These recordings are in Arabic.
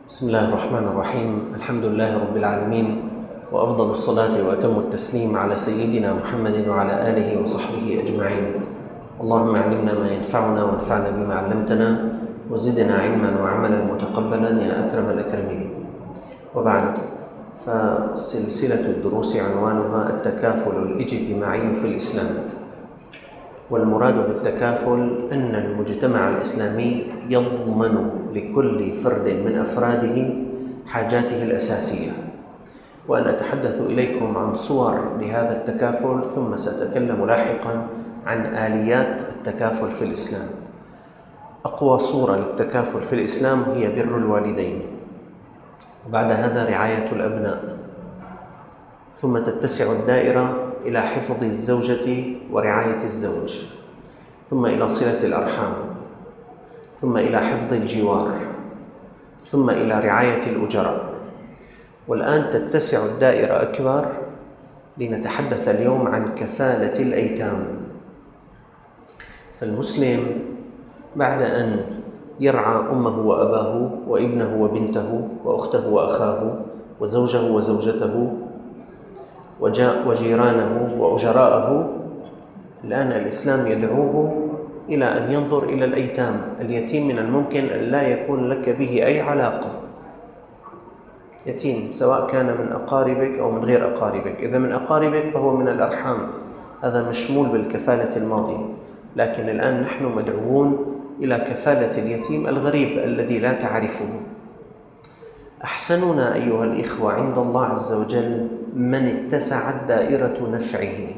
بسم الله الرحمن الرحيم. الحمد لله رب العالمين، وأفضل الصلاة وأتم التسليم على سيدنا محمد وعلى آله وصحبه أجمعين. اللهم علمنا ما ينفعنا وانفعنا بما علمتنا وزدنا علما وعملا متقبلا يا أكرم الأكرمين. وبعد، فسلسلة الدروس عنوانها التكافل الاجتماعي في الإسلام. والمراد بالتكافل أن المجتمع الإسلامي يضمن لكل فرد من أفراده حاجاته الأساسية، وأنا أتحدث إليكم عن صور لهذا التكافل، ثم سأتكلم لاحقا عن آليات التكافل في الإسلام. أقوى صورة للتكافل في الإسلام هي بر الوالدين، وبعد هذا رعاية الأبناء، ثم تتسع الدائرة إلى حفظ الزوجة ورعاية الزوج، ثم إلى صلة الأرحام، ثم إلى حفظ الجوار، ثم إلى رعاية الأجراء. والآن تتسع الدائرة أكبر لنتحدث اليوم عن كفالة الأيتام. فالمسلم بعد أن يرعى أمه وأباه وابنه وبنته وأخته وأخاه وزوجه وزوجته وجيرانه وأجراءه، الآن الإسلام يدعوه إلى أن ينظر إلى الأيتام. اليتيم من الممكن أن لا يكون لك به أي علاقة، يتيم سواء كان من أقاربك أو من غير أقاربك. إذا من أقاربك فهو من الأرحام، هذا مشمول بالكفالة الماضية، لكن الآن نحن مدعوون إلى كفالة اليتيم الغريب الذي لا تعرفه. أحسننا أيها الإخوة عند الله عز وجل من اتسعت دائرة نفعه.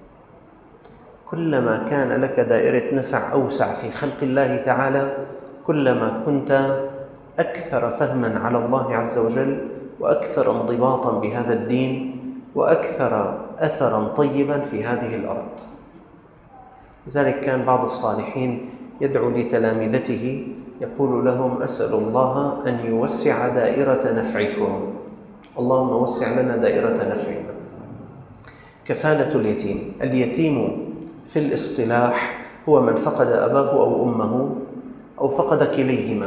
كلما كان لك دائرة نفع أوسع في خلق الله تعالى، كلما كنت أكثر فهما على الله عز وجل، وأكثر انضباطا بهذا الدين، وأكثر أثرا طيبا في هذه الأرض. لذلك كان بعض الصالحين يدعو لتلامذته يقول لهم: أسأل الله أن يوسع دائرة نفعكم، اللهم وسع لنا دائرة نفعنا. كفالة اليتيم. اليتيم في الاصطلاح هو من فقد أباه أو أمه أو فقد كليهما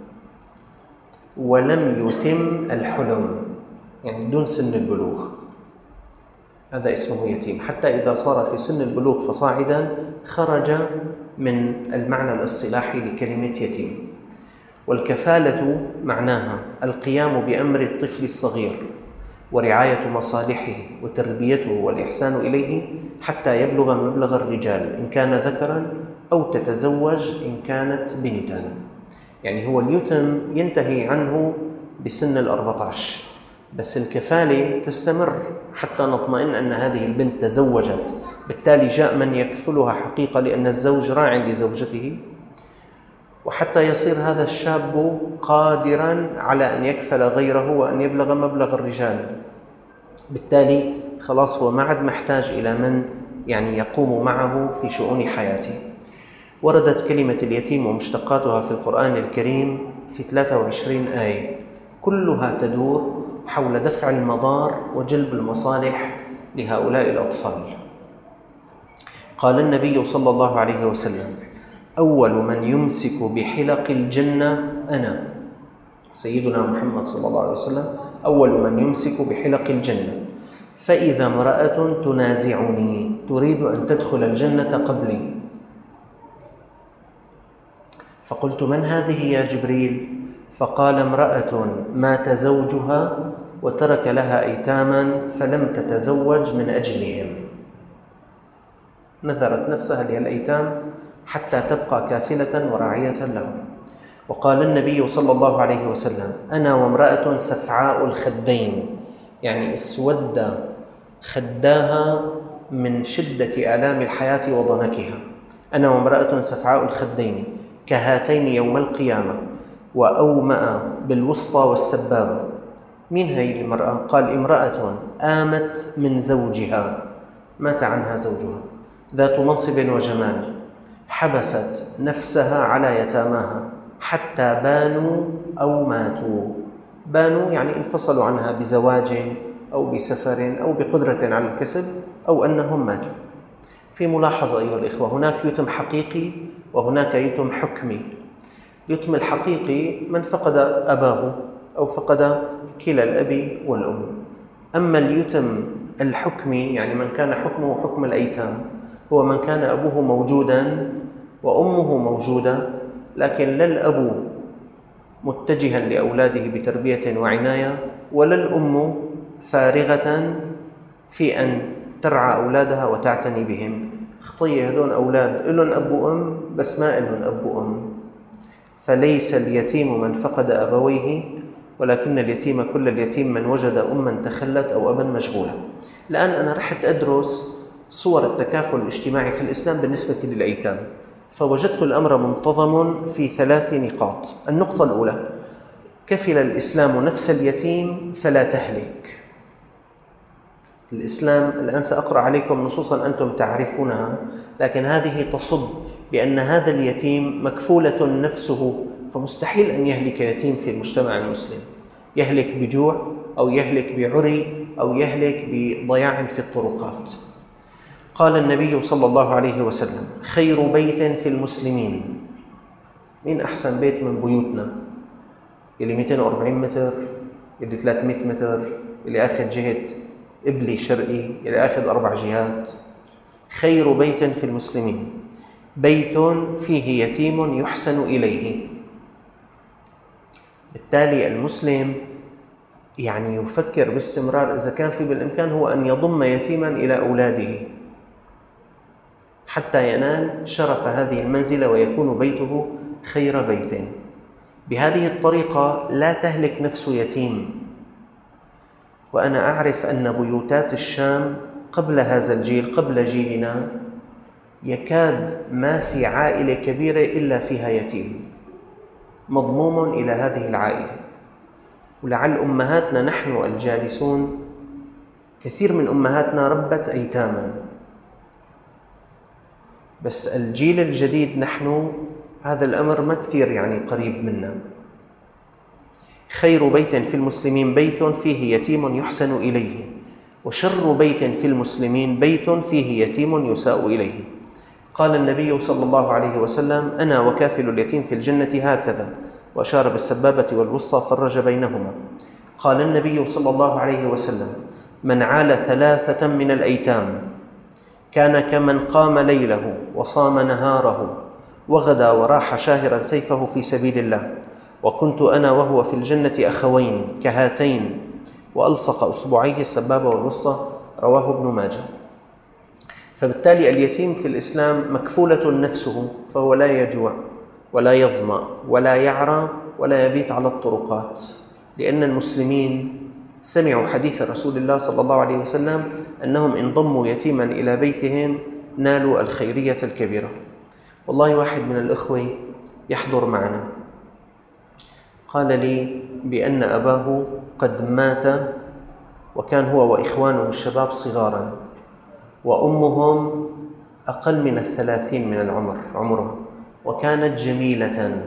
ولم يتم الحلم، يعني دون سن البلوغ، هذا اسمه يتيم. حتى إذا صار في سن البلوغ فصاعدا خرج من المعنى الاصطلاحي لكلمة يتيم. والكفالة معناها القيام بأمر الطفل الصغير ورعاية مصالحه وتربيته والإحسان إليه حتى يبلغ مبلغ الرجال إن كان ذكرا، أو تتزوج إن كانت بنتا. يعني هو اليتم ينتهي عنه بسن 14، بس الكفالة تستمر حتى نطمئن أن هذه البنت تزوجت، بالتالي جاء من يكفلها حقيقة لأن الزوج راع لزوجته، وحتى يصير هذا الشاب قادرا على أن يكفل غيره وأن يبلغ مبلغ الرجال. بالتالي خلاص هو ما عاد محتاج إلى من يقوم معه في شؤون حياته. وردت كلمة اليتيم ومشتقاتها في القرآن الكريم في 23 آية، كلها تدور حول دفع المضار وجلب المصالح لهؤلاء الأطفال. قال النبي صلى الله عليه وسلم: أول من يمسك بحلق الجنة أنا. سيدنا محمد صلى الله عليه وسلم أول من يمسك بحلق الجنة، فإذا امرأة تنازعني تريد أن تدخل الجنة قبلي، فقلت: من هذه يا جبريل؟ فقال: امرأة مات زوجها وترك لها أيتاما فلم تتزوج من أجلهم، نذرت نفسها للأيتام حتى تبقى كافلة وراعية لهم. وقال النبي صلى الله عليه وسلم: أنا وامرأة سفعاء الخدين، يعني اسود خداها من شدة آلام الحياة وضنكها، أنا وامرأة سفعاء الخدين كهاتين يوم القيامة، وأومأ بالوسطى والسبابة. مين هي المرأة؟ قال: امرأة آمت من زوجها، مات عنها زوجها، ذات منصب وجمال، حبست نفسها على يتاماها حتى بانوا أو ماتوا. بانوا يعني انفصلوا عنها بزواج أو بسفر أو بقدرة على الكسب، أو أنهم ماتوا. في ملاحظة أيها الإخوة، هناك يتم حقيقي وهناك يتم حكمي. اليتم الحقيقي من فقد أباه أو فقد كلا الأب والأم. أما اليتم الحكمي، يعني من كان حكمه حكم الأيتام، هو من كان أبوه موجوداً وأمه موجودة، لكن لا الأب متجها لأولاده بتربية وعناية، ولا الأم فارغة في أن ترعى أولادها وتعتني بهم. خطية هدول أولاد إلهم أب وأم بس ما إلهم أب وأم. فليس اليتيم من فقد أبويه، ولكن اليتيم كل اليتيم من وجد أما تخلت أو أبا مشغولا. الآن أنا رحت أدرس صور التكافل الاجتماعي في الإسلام بالنسبة للأيتام، فوجدت الأمر منتظم في 3 نقاط. النقطة الأولى: كفل الإسلام نفس اليتيم فلا تهلك. الإسلام، الآن سأقرأ عليكم نصوصا أنتم تعرفونها، لكن هذه تصب بأن هذا اليتيم مكفولة نفسه، فمستحيل أن يهلك يتيم في المجتمع المسلم، يهلك بجوع أو يهلك بعري أو يهلك بضياع في الطرقات. قال النبي صلى الله عليه وسلم: خير بيت في المسلمين. مين أحسن بيت من بيوتنا؟ اللي 240 متر، اللي 300 متر، اللي أخذ جهة إبلي شرقي، اللي أخذ 4 جهات. خير بيت في المسلمين بيت فيه يتيم يحسن إليه. بالتالي المسلم يعني يفكر باستمرار إذا كان في بالإمكان هو أن يضم يتيما إلى أولاده حتى ينال شرف هذه المنزلة ويكون بيته خير بيت. بهذه الطريقة لا تهلك نفس يتيم. وأنا أعرف أن بيوتات الشام قبل هذا الجيل، قبل جيلنا، يكاد ما في عائلة كبيرة إلا فيها يتيم مضموم إلى هذه العائلة. ولعل أمهاتنا نحن الجالسون كثير من أمهاتنا ربت أيتاما، بس الجيل الجديد نحن هذا الأمر ما كثير يعني قريب منا. خير بيت في المسلمين بيت فيه يتيم يحسن إليه، وشر بيت في المسلمين بيت فيه يتيم يساء إليه. قال النبي صلى الله عليه وسلم: أنا وكافل اليتيم في الجنة هكذا، وأشار بالسبابة والوسطى فرج بينهما. قال النبي صلى الله عليه وسلم: من عال 3 من الأيتام كان كمن قام ليله وصام نهاره وغدا وراح شاهرا سيفه في سبيل الله، وكنت أنا وهو في الجنة أخوين كهاتين، وألصق أصبعيه السبابة والوسطى. رواه ابن ماجه. فبالتالي اليتيم في الإسلام مكفولة نفسه، فهو لا يجوع ولا يظمأ ولا يعرى ولا يبيت على الطرقات، لأن المسلمين سمعوا حديث رسول الله صلى الله عليه وسلم أنهم إن ضموا يتيما إلى بيتهم نالوا الخيرية الكبيرة. والله واحد من الأخوة يحضر معنا قال لي بأن أباه قد مات، وكان هو وإخوانه الشباب صغارا، وأمهم أقل من 30 من عمرها، وكانت جميلة.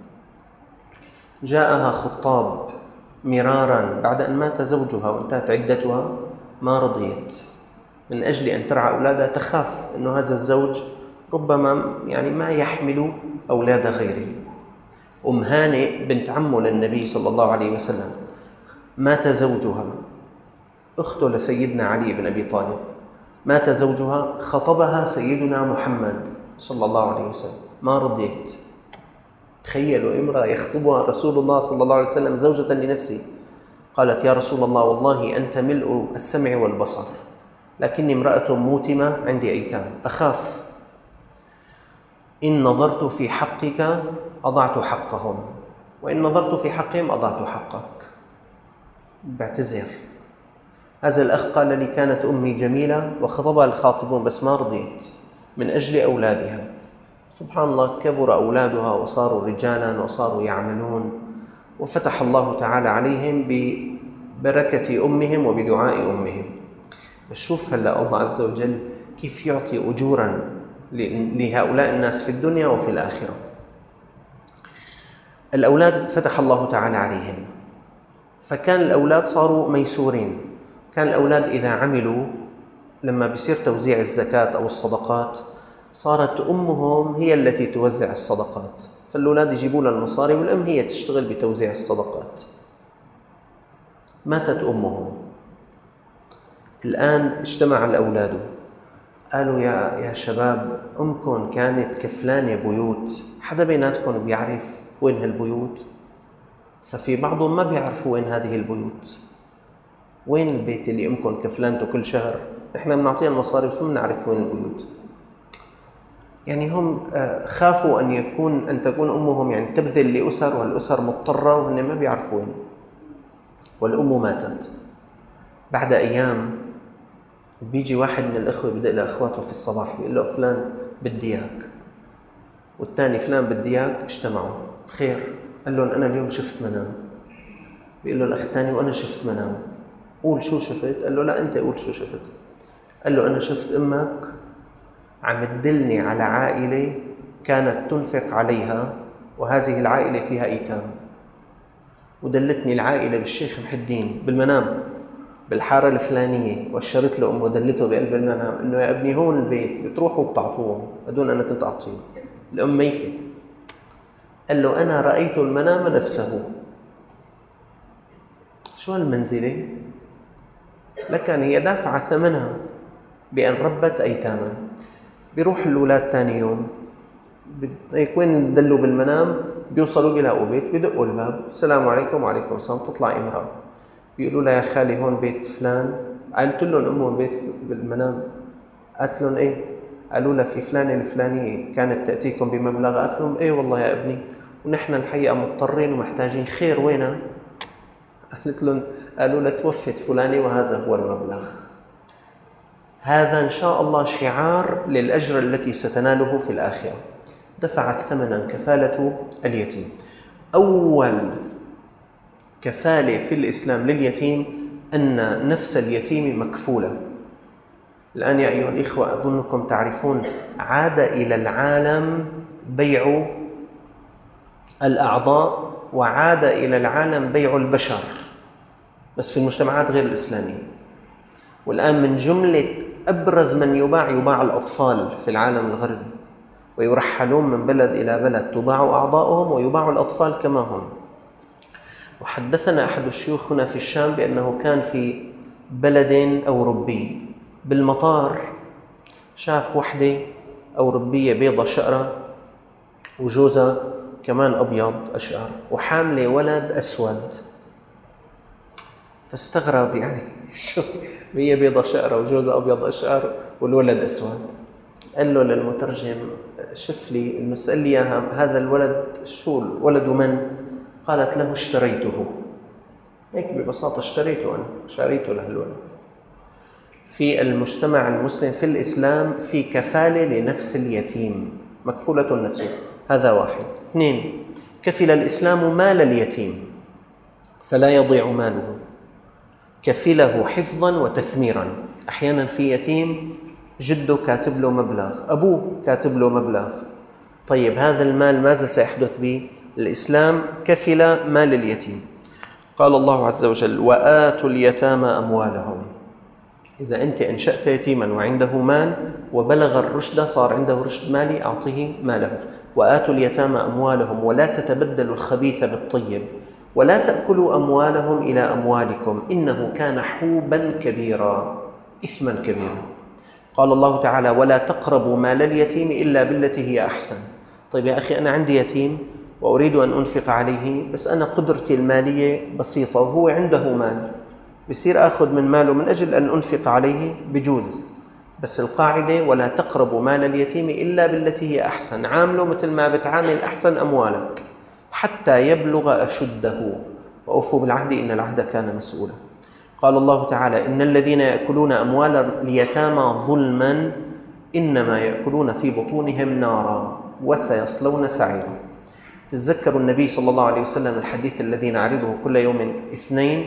جاءها خطاب مرارا بعد أن مات زوجها وانتهت عدتها، ما رضيت من أجل أن ترعى أولادها، تخاف أن هذا الزوج ربما يعني ما يحمل أولاد غيره. أم هانئ بنت عمه للنبي صلى الله عليه وسلم مات زوجها، أخته لسيدنا علي بن أبي طالب، مات زوجها، خطبها سيدنا محمد صلى الله عليه وسلم، ما رضيت. تخيلوا امرأة يخطبها رسول الله صلى الله عليه وسلم زوجة لنفسه. قالت: يا رسول الله، والله أنت ملء السمع والبصر، لكني امرأة موتمة عندي أيتام، أخاف إن نظرت في حقك أضعت حقهم، وإن نظرت في حقهم أضعت حقك. بعتذر. هذا الأخ قال لي: كانت أمي جميلة وخطبها الخاطبون بس ما رضيت من أجل أولادها. سبحان الله، كبر أولادها وصاروا رجالا وصاروا يعملون، وفتح الله تعالى عليهم ببركة أمهم وبدعاء أمهم. بس شوف هلأ الله عز وجل كيف يعطي أجورا لهؤلاء الناس في الدنيا وفي الآخرة. الأولاد فتح الله تعالى عليهم، فكان الأولاد صاروا ميسورين. كان الأولاد إذا عملوا، لما بيصير توزيع الزكاة أو الصدقات، صارت أمهم هي التي توزع الصدقات، فالأولاد يجيبوا لها المصاري والأم هي تشتغل بتوزيع الصدقات. ماتت أمهم. الآن اجتمع الأولاد قالوا يا شباب، أمكم كانت كفلانة بيوت، حدا بيناتكم بيعرف وين هالبيوت؟ ففي بعضهم ما بيعرفوا وين هذه البيوت. وين البيت اللي أمكم كفلانته كل شهر؟ نحن بنعطيها المصاري بس ما بنعرف وين البيوت. يعني هم خافوا أن تكون أمهم يعني تبذل لأسر، والأسر مضطرة وهن ما بيعرفوا وين. والأم ماتت. بعد أيام بيجي واحد من الأخوة بدق لأخواته في الصباح بيقول له فلان بدي إياك، والثاني فلان بدي إياك. اجتمعوا. خير؟ قال لهم أنا اليوم شفت منام. بيقول له الأخ الثاني وأنا شفت منام. قول شو شفت؟ قال له لا أنت قول شو شفت. قال له أنا شفت أمك عم تدلني على عائلة كانت تنفق عليها، وهذه العائلة فيها أيتام، ودلتني العائلة بالشيخ محي الدين بالمنام بالحارة الفلانية، وشرت له أمه ودلته بقلب المنام إنه يا ابني هون البيت بتروحوا وبتعطوهم بدون أنا كنت أعطيه. الأم ميتة. قال له أنا رأيت المنام نفسه. شو هالمنزلة؟ لكن هي دافعة ثمنها بأن ربت أيتاما. بيروح الأولاد ثاني يوم وين دلوا بالمنام، بيوصلوا بيلاقوا بيت، بدقوا الباب، السلام عليكم. وعليكم السلام. تطلع امرأة بيقولوا لها يا خالي هون بيت فلان. قالت لهم أمهم بيت بالمنام. قالت لهم إيه؟ قالوا لها في فلانة الفلانية كانت تأتيكم بمبلغ. قالت لهم إيه والله يا ابني، ونحن الحقيقة مضطرين ومحتاجين. خير وينها؟ قالت لهم قالوا لها توفت فلانة وهذا هو المبلغ. هذا إن شاء الله شعار للأجر التي ستناله في الآخرة. دفعت ثمنا كفالة اليتيم. أول كفالة في الإسلام لليتيم أن نفس اليتيم مكفولة. الآن يا أيها الإخوة أظنكم تعرفون عاد إلى العالم بيع الأعضاء، وعاد إلى العالم بيع البشر، بس في المجتمعات غير الإسلامية. والآن من جملة أبرز من يباع الأطفال في العالم الغربي، ويرحلون من بلد إلى بلد، تباع أعضاؤهم ويباع الأطفال كما هم. وحدثنا أحد الشيوخ هنا في الشام بأنه كان في بلد أوروبي بالمطار شاف وحدة أوروبية بيضة شقرة وجوزها كمان أبيض أشقر وحاملة ولد أسود. فاستغرب يعني شو هي بيضة شقرة وجوزها أبيض أشقر والولد أسود. قال له للمترجم شف لي إنه سأل لي هذا الولد شو الولد من؟ قالت له اشتريته. هيك ببساطة اشتريته، أنا شريته لهالولد. في المجتمع المسلم في الإسلام في كفالة لنفس اليتيم، مكفولة نفسه. هذا واحد. اثنين، كفل الإسلام مال اليتيم فلا يضيع ماله، كفله حفظا وتثميرا. أحيانا في يتيم جده كاتب له مبلغ، أبوه كاتب له مبلغ، طيب هذا المال ماذا سيحدث به؟ الإسلام كفل مال اليتيم. قال الله عز وجل وآتوا اليتامى أموالهم. إذا أنت أنشأت يتيما وعنده مال وبلغ الرشد، صار عنده رشد مالي، أعطيه ماله. وآتوا اليتامى أموالهم ولا تتبدلوا الخبيث بالطيب ولا تأكلوا أموالهم إلى أموالكم إنه كان حوبا كبيرا، إثما كبيرا. قال الله تعالى ولا تقربوا مال اليتيم إلا بالتي هي أحسن. طيب يا أخي أنا عندي يتيم وأريد أن أنفق عليه، بس أنا قدرتي المالية بسيطة وهو عنده مال، بصير أخذ من ماله من أجل أن أنفق عليه بجوز. بس القاعدة ولا تقربوا مال اليتيم إلا بالتي هي أحسن. عامله مثل ما بتعامل أحسن أموالك حتى يبلغ أشده، وأوفوا بالعهد إن العهد كان مسؤولا. قال الله تعالى إن الذين يأكلون أموال اليتامى ظلما إنما يأكلون في بطونهم نارا وسيصلون سعيرا. تذكروا النبي صلى الله عليه وسلم الحديث الذي نعرضه كل يوم اثنين.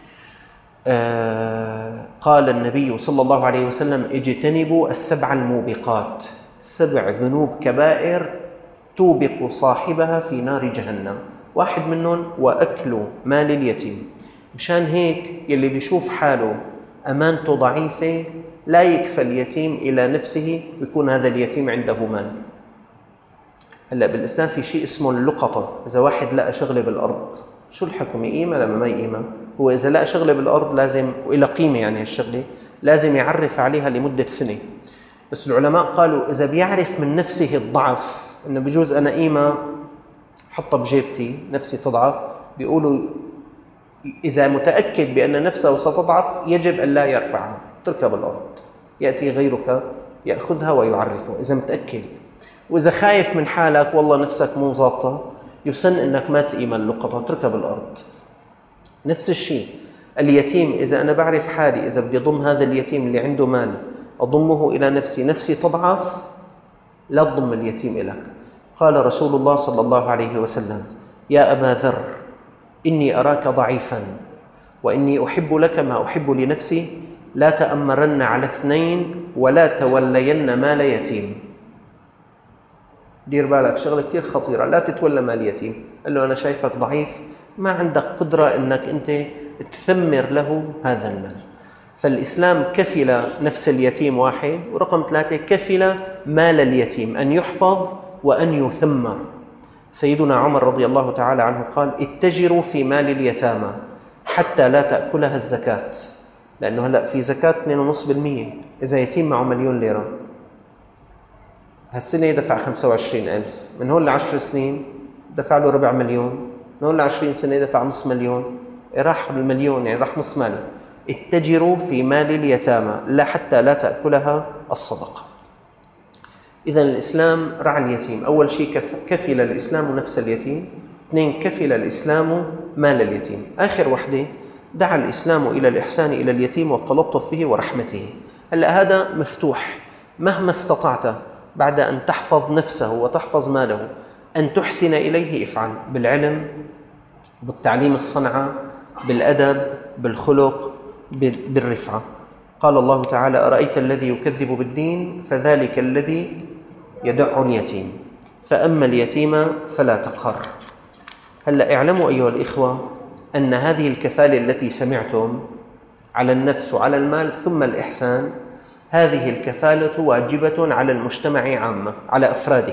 قال النبي صلى الله عليه وسلم اجتنبوا السبع الموبقات، 7 ذنوب كبائر توبق صاحبها في نار جهنم، واحد منهم وأكل مال اليتيم. مشان هيك يلي بيشوف حاله أمانته ضعيفة لا يكفى اليتيم إلى نفسه، بيكون هذا اليتيم عنده مال. هلأ بالإسلام في شيء اسمه اللقطة. إذا واحد لقى شغلة بالأرض شو الحكم؟ يقيمة لما ما يقيمة؟ هو إذا لقى شغلة بالأرض لازم، وإلى قيمة يعني الشغلة، لازم يعرف عليها لمدة سنة. بس العلماء قالوا إذا بيعرف من نفسه الضعف، إنه بجوز أنا قيمة حطها بجيبتي نفسي تضعف، بيقولوا إذا متأكد بأن نفسه ستضعف يجب أن لا يرفعها، تركب الأرض، يأتي غيرك يأخذها ويعرفه إذا متأكد. وإذا خايف من حالك والله نفسك مو ظابطة، يسن أنك ما تقيم اللقطة، تركب الأرض. نفس الشيء اليتيم، إذا أنا بعرف حالي إذا بدي أضم هذا اليتيم اللي عنده مال أضمه إلى نفسي، نفسي تضعف، لا تضم اليتيم إليك. قال رسول الله صلى الله عليه وسلم: يا أبا ذر إني أراك ضعيفا وإني أحب لك ما أحب لنفسي، لا تأمرن على اثنين ولا تولين مال يتيم. دير بالك، شغلة كتير خطيرة، لا تتولى مال يتيم. قال له أنا شايفك ضعيف، ما عندك قدرة أنك أنت تثمر له هذا المال. فالإسلام كفل نفس اليتيم واحد، ورقم 3 كفل مال اليتيم أن يحفظ وأن يثمر. سيدنا عمر رضي الله تعالى عنه قال: اتجروا في مال اليتامى حتى لا تأكلها الزكاة، لأنه هلأ في زكاة 2.5%. إذا يتيم معه 1,000,000 ليرة هالسنة يدفع 25,000، من هون ل10 سنين دفع له 250,000، من هون ل20 سنة يدفع 500,000، راح المليون يعني راح نص ماله. اتجروا في مال اليتامى لا حتى لا تأكلها الصدقة. إذن الإسلام رعى اليتيم. أول شيء كفل الإسلام نفس اليتيم، 2 كفل الإسلام مال اليتيم. آخر وحدة دعا الإسلام إلى الإحسان إلى اليتيم والتلطف به ورحمته. هلأ هذا مفتوح، مهما استطعت بعد أن تحفظ نفسه وتحفظ ماله أن تحسن إليه افعل، بالعلم، بالتعليم الصنعة، بالأدب، بالخلق، بالرفعة. قال الله تعالى: أرأيت الذي يكذب بالدين فذلك الذي يدع اليتيم فأما اليتيم فلا تقهر. هلأ اعلموا أيها الإخوة أن هذه الكفالة التي سمعتم على النفس وعلى المال ثم الإحسان، هذه الكفالة واجبة على المجتمع عامة، على أفراده.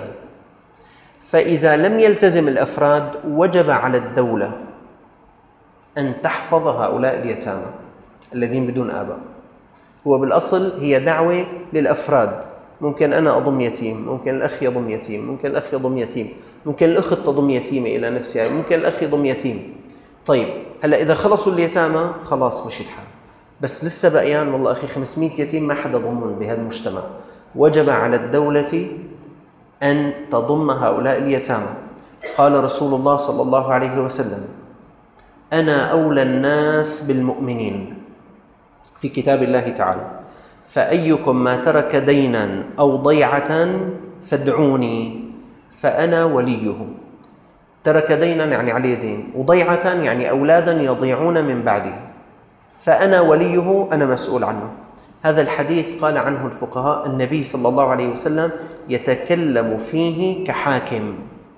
فإذا لم يلتزم الأفراد وجب على الدولة أن تحفظ هؤلاء اليتامى الذين بدون آباء. هو بالأصل هي دعوة للأفراد، ممكن أنا أضم يتيم، ممكن الأخ يضم يتيم، ممكن الأخ يضم يتيم، ممكن الأخت تضم يتيمة إلى نفسها، ممكن الأخ يضم يتيم. طيب هلأ إذا خلصوا اليتامى خلاص مشي الحال، بس لسه بقيان والله أخي 500 يتيم ما حدا ضمن بهذا المجتمع. وجب على الدولة أن تضم هؤلاء اليتامى. قال رسول الله صلى الله عليه وسلم: أنا أولى الناس بالمؤمنين، في كتاب الله تعالى: فأيكم ما ترك دينا أو ضيعة فادعوني فأنا وليه. ترك دينا يعني عليه دين، وضيعة يعني أولادا يضيعون من بعده، فأنا وليه، أنا مسؤول عنه. هذا الحديث قال عنه الفقهاء النبي صلى الله عليه وسلم يتكلم فيه كحاكم،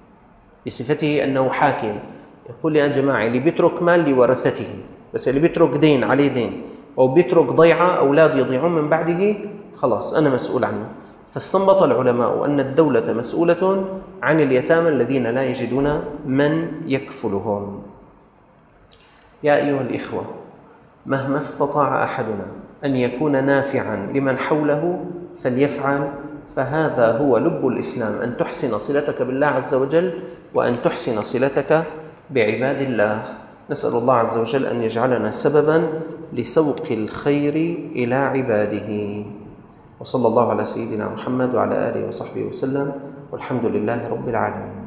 بصفته أنه حاكم. يقول: يا جماعة اللي بيترك مال لورثته، بس اللي بيترك دين عليه دين، أو بيترك ضيعة أولاد يضيعون من بعده، خلاص أنا مسؤول عنه. فاستنبط العلماء أن الدولة مسؤولة عن اليتامى الذين لا يجدون من يكفلهم. يا أيها الإخوة، مهما استطاع أحدنا أن يكون نافعا لمن حوله فليفعل، فهذا هو لب الإسلام، أن تحسن صلتك بالله عز وجل وأن تحسن صلتك بعباد الله. نسأل الله عز وجل أن يجعلنا سببا لسوق الخير إلى عباده. وصلى الله على سيدنا محمد وعلى آله وصحبه وسلم، والحمد لله رب العالمين.